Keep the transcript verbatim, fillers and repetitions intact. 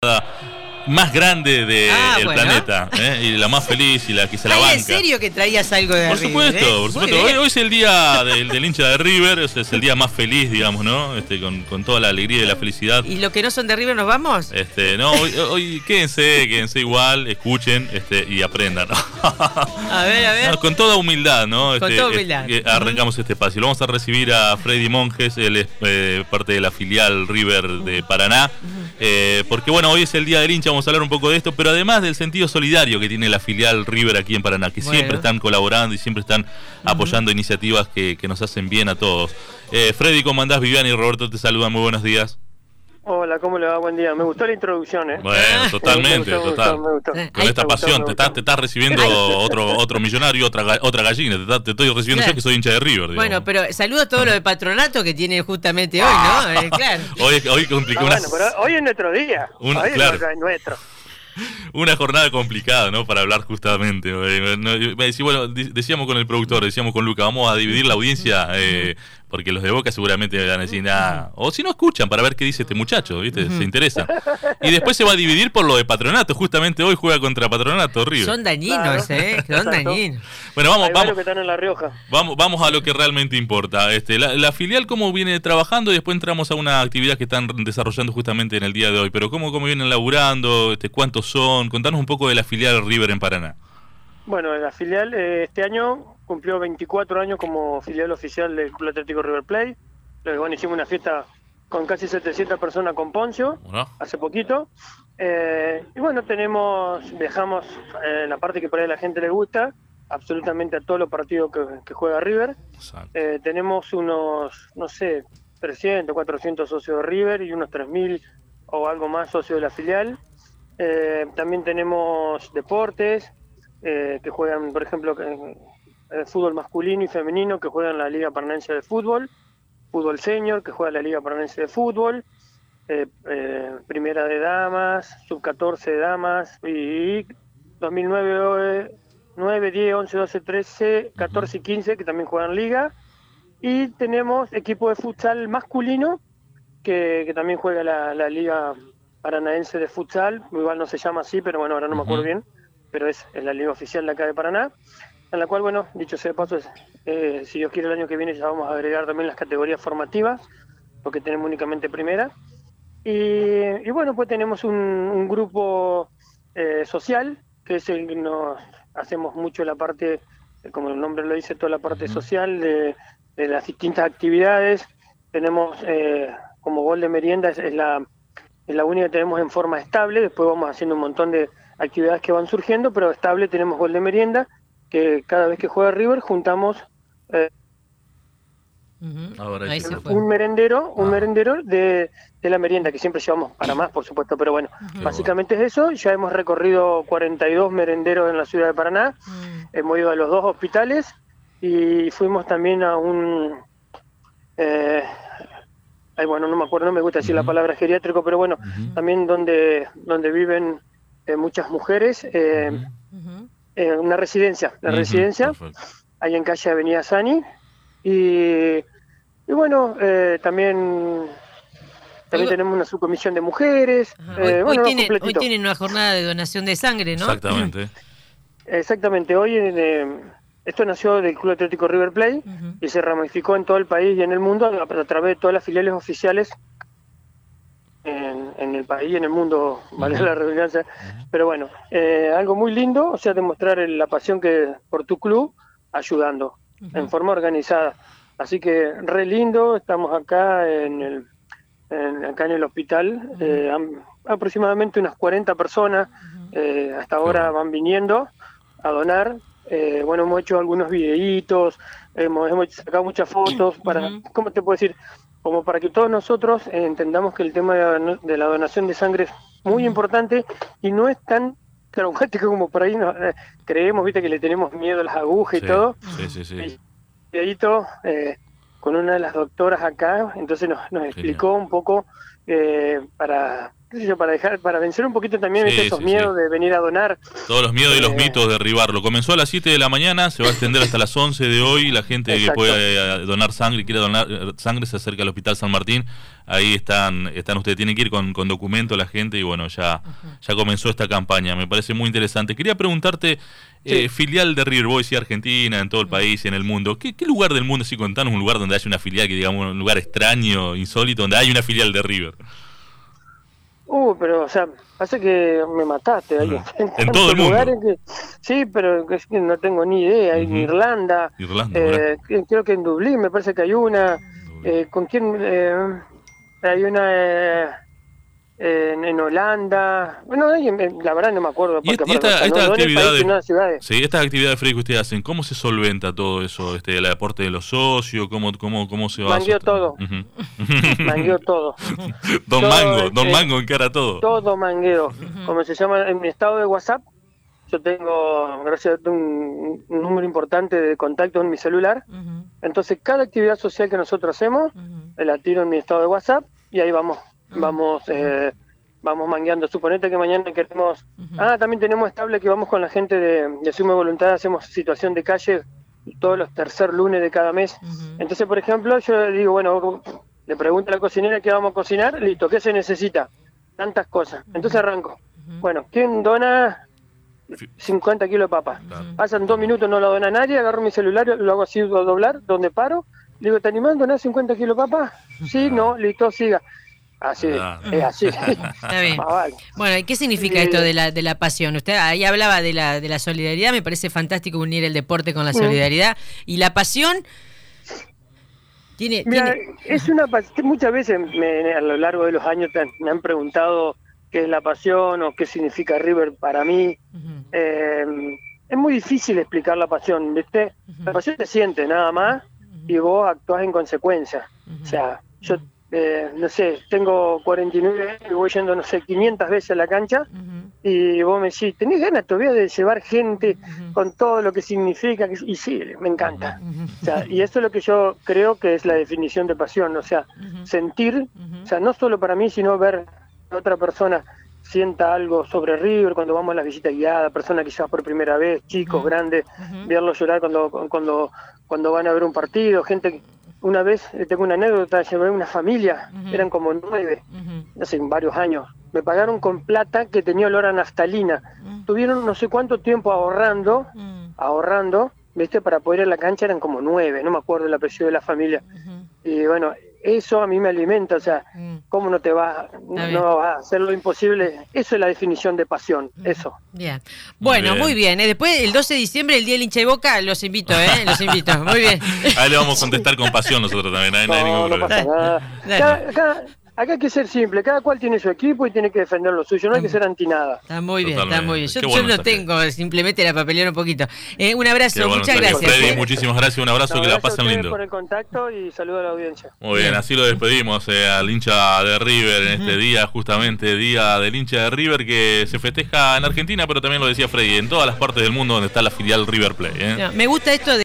más grande del ah, de bueno. planeta, ¿eh? Y la más feliz y la que se la Ay, banca. ¿en serio que traías algo de Por River? supuesto, ¿eh? por supuesto. Hoy, hoy es el día del, del hincha de River, es, es el día más feliz, digamos, ¿no? Este, con, con toda la alegría y la felicidad. ¿Y los que no son de River nos vamos? Este, no, hoy, hoy quédense, quédense igual, escuchen, este, y aprendan. A ver, a ver. No, con toda humildad, ¿no? Con Este, toda humildad. eh, arrancamos uh-huh. este espacio. Lo vamos a recibir a Freddy Monjes, él es eh, parte de la filial River de Paraná. Uh-huh. Eh, porque bueno, hoy es el día del hincha, vamos a hablar un poco de esto, pero además del sentido solidario que tiene la filial River aquí en Paraná, que bueno. siempre están colaborando y siempre están apoyando uh-huh. iniciativas que, que nos hacen bien a todos. Eh, Freddy, ¿cómo andás? Viviana y Roberto te saludan, muy buenos días. Hola, ¿cómo le va? Buen día. Me gustó la introducción, ¿eh? Bueno, totalmente, me gustó, total. Me gustó, me gustó. Con esta me pasión, gustó, te, estás, te estás recibiendo otro otro millonario, otra otra gallina. Te, estás, te estoy recibiendo claro. yo que soy hincha de River. Digamos. Bueno, pero saludo a todos los de Patronato que tienen justamente hoy, ¿no? Eh, claro. Hoy, hoy complicó no, una... bueno, pero hoy es nuestro día. Un, hoy claro. es nuestro. Una jornada complicada, ¿no? Para hablar justamente. Bueno, decíamos con el productor, decíamos con Luca, vamos a dividir la audiencia, eh, porque los de Boca seguramente van a decir nada. O si no escuchan para ver qué dice este muchacho, ¿viste? Se interesa. Y después se va a dividir por lo de Patronato. Justamente hoy juega contra Patronato, River. Son dañinos, claro. ¿eh? Son dañinos. Bueno, vamos, Hay vamos. que están en La Rioja. Vamos, vamos a lo que realmente importa. Este, la, la filial cómo viene trabajando y después entramos a una actividad que están desarrollando justamente en el día de hoy. Pero cómo, cómo vienen laburando, este, cuántos son. Contanos un poco de la filial River en Paraná. Bueno, la filial eh, este año cumplió veinticuatro años como filial oficial del Club Atlético River Plate. Bueno, hicimos una fiesta con casi setecientas personas con Poncio, bueno. hace poquito. Eh, y bueno, tenemos, dejamos eh, la parte que por ahí a la gente le gusta, absolutamente a todos los partidos que, que juega River. Eh, tenemos unos, no sé, trescientos, cuatrocientos socios de River y unos tres mil o algo más socios de la filial. Eh, también tenemos deportes eh, que juegan, por ejemplo, eh, fútbol masculino y femenino que juegan la Liga Paranaense de Fútbol, fútbol senior que juega la Liga Paranaense de Fútbol, eh, eh, primera de damas, sub catorce de damas y dos mil nueve, nueve, diez, once, doce, trece, catorce y quince que también juegan Liga. Y tenemos equipo de futsal masculino que, que también juega la, la Liga Paranaense de Futsal, igual no se llama así, pero bueno, ahora no me acuerdo uh-huh. bien, pero es, es la liga oficial de acá de Paraná, en la cual, bueno, dicho sea de paso, es, eh, si Dios quiere el año que viene ya vamos a agregar también las categorías formativas, porque tenemos únicamente primera, y, y bueno, pues tenemos un, un grupo eh, social, que es el que nos hacemos mucho la parte, como el nombre lo dice, toda la parte uh-huh. social de, de las distintas actividades. Tenemos eh, como gol de merienda, es, es la... es la única que tenemos en forma estable, después vamos haciendo un montón de actividades que van surgiendo, pero estable tenemos gol de merienda, que cada vez que juega River juntamos eh, uh-huh. Ahora un merendero, un ah. merendero de, de la merienda, que siempre llevamos para más, por supuesto, pero bueno, uh-huh. básicamente es eso. Ya hemos recorrido cuarenta y dos merenderos en la ciudad de Paraná, uh-huh. hemos ido a los dos hospitales y fuimos también a un... Eh, Ay, bueno, no me acuerdo, no me gusta decir uh-huh. la palabra geriátrico, pero bueno, uh-huh. también donde donde viven eh, muchas mujeres, eh, uh-huh. eh, una residencia, la uh-huh. residencia, Perfecto. Ahí en calle Avenida Sani, y, y bueno, eh, también también tenemos una subcomisión de mujeres. Uh-huh. Eh, hoy, bueno, hoy, tienen, hoy tienen una jornada de donación de sangre, ¿no? Exactamente. Exactamente, hoy en... Eh, Esto nació del Club Atlético River Plate uh-huh. y se ramificó en todo el país y en el mundo a, a través de todas las filiales oficiales en, en el país y en el mundo, vale uh-huh. la redundancia. Uh-huh. Pero bueno, eh, algo muy lindo, o sea, demostrar el, la pasión que por tu club ayudando uh-huh. en forma organizada. Así que re lindo, estamos acá en el, en, acá en el hospital, uh-huh. eh, han, aproximadamente unas cuarenta personas uh-huh. eh, hasta ahora uh-huh. van viniendo a donar. Eh, bueno, hemos hecho algunos videitos, hemos, hemos sacado muchas fotos para, uh-huh. ¿cómo te puedo decir? Como para que todos nosotros eh, entendamos que el tema de, de la donación de sangre es muy uh-huh. importante y no es tan traumático como por ahí nos, eh, creemos, viste, que le tenemos miedo a las agujas sí, y todo. Sí, sí, sí. Y videito eh, con una de las doctoras acá, entonces nos, nos explicó un poco eh, para... qué sé yo, para dejar, para vencer un poquito también sí, esos sí, miedos sí. de venir a donar. Todos los miedos y los eh, mitos, derribarlo. Comenzó a las siete de la mañana, se va a extender hasta las once de hoy. La gente Exacto. que puede eh, donar sangre, quiere donar sangre, se acerca al Hospital San Martín. Ahí están, están ustedes, tienen que ir con, con documento la gente y bueno, ya, uh-huh. ya comenzó esta campaña. Me parece muy interesante. Quería preguntarte, sí. eh, filial de River, vos decís Argentina, en todo el país y en el mundo. ¿Qué, qué lugar del mundo, si contanos un lugar donde haya una filial, que digamos un lugar extraño, insólito, donde hay una filial de River? Uh, pero, o sea, hace que me mataste ahí. Uh-huh. En, en todo el mundo. Que, sí, pero es que no tengo ni idea. Uh-huh. En Irlanda, Irlanda eh, creo que en Dublín me parece que hay una. Eh, ¿Con quién? Eh, hay una eh, en, en Holanda. Bueno, hay, la verdad no me acuerdo. Y, y esta, no, esta no actividad de, sí, estas actividades, Freddy, que ustedes hacen, ¿cómo se solventa todo eso? Este, el aporte de los socios, ¿cómo, cómo, cómo se va? Mangueó todo. Uh-huh. Mangueó todo. Don todo, Mango, Don eh, Mango encara todo. Todo mangueo. Uh-huh. Como se llama en mi estado de WhatsApp, yo tengo, gracias a un, un número importante de contactos en mi celular. Uh-huh. Entonces, cada actividad social que nosotros hacemos, uh-huh. la tiro en mi estado de WhatsApp y ahí vamos, uh-huh. vamos, eh, vamos mangueando. Suponete que mañana queremos. Uh-huh. Ah, también tenemos estable que vamos con la gente de, de Suma Voluntad, hacemos situación de calle todos los tercer lunes de cada mes. Uh-huh. Entonces, por ejemplo, yo le digo, bueno, le pregunto a la cocinera qué vamos a cocinar, listo, ¿qué se necesita? Tantas cosas. Entonces arranco. Uh-huh. Bueno, ¿quién dona cincuenta kilos de papa? Uh-huh. Pasan dos minutos, no lo dona nadie, agarro mi celular, lo hago así, doblar, donde paro, le digo, ¿te animás a donar cincuenta kilos de papa? Sí, no, listo, siga. Así, uh-huh. es así. Está bien. Ah, vale. Bueno, ¿y qué significa sí. esto de la de la pasión? Usted ahí hablaba de la de la solidaridad, me parece fantástico unir el deporte con la solidaridad. Uh-huh. Y la pasión tiene... Mira, tiene... es una pasión, muchas veces me, a lo largo de los años me han preguntado qué es la pasión o qué significa River para mí. Uh-huh. Eh, es muy difícil explicar la pasión, ¿viste? Uh-huh. La pasión se siente nada más uh-huh. y vos actuás en consecuencia. Uh-huh. O sea, yo, eh, no sé, tengo cuarenta y nueve años y voy yendo, no sé, quinientas veces a la cancha uh-huh. y vos me decís, ¿tenés ganas todavía de llevar gente uh-huh. con todo lo que significa? Y sí, me encanta. Uh-huh. O sea, y eso es lo que yo creo que es la definición de pasión, o sea, uh-huh. sentir, uh-huh. o sea, no solo para mí, sino ver otra persona sienta algo sobre River cuando vamos a las visitas guiadas, personas que ya por primera vez, chicos, uh-huh. grandes, uh-huh. verlos llorar cuando cuando cuando van a ver un partido, gente. Una vez, tengo una anécdota, llevé una familia, uh-huh. eran como nueve, uh-huh. hace varios años, me pagaron con plata que tenía olor a naftalina, uh-huh. tuvieron no sé cuánto tiempo ahorrando, uh-huh. ahorrando, viste, para poder ir a la cancha, eran como nueve, no me acuerdo el apellido de la familia, uh-huh. y bueno, eso a mí me alimenta, o sea, ¿cómo no te vas, no, no vas a hacer lo imposible? Eso es la definición de pasión, eso. Bien. Bueno, muy bien. Muy bien. ¿eh? Después, el doce de diciembre, el Día del Hincha de Boca, los invito, ¿eh? Los invito. Muy bien. Ahí le vamos a contestar con pasión nosotros también, ¿eh? No, no hay ningún no problema. Pasa nada. Cada, cada, acá hay que ser simple, cada cual tiene su equipo y tiene que defender lo suyo, no hay que ser anti nada. Está muy bien, Totalmente. está muy bien. Yo, bueno yo no tengo, bien. Simplemente la papelera un poquito. Eh, un abrazo, bueno, muchas gracias. Freddy, ¿eh? muchísimas gracias, un abrazo, no, que la pasen lindo. por el contacto y saludo a la audiencia. Muy bien, bien. Así lo despedimos eh, al hincha de River en este uh-huh. día, justamente día del hincha de River, que se festeja en Argentina, pero también lo decía Freddy, en todas las partes del mundo donde está la filial River Plate. ¿eh? No, me gusta esto de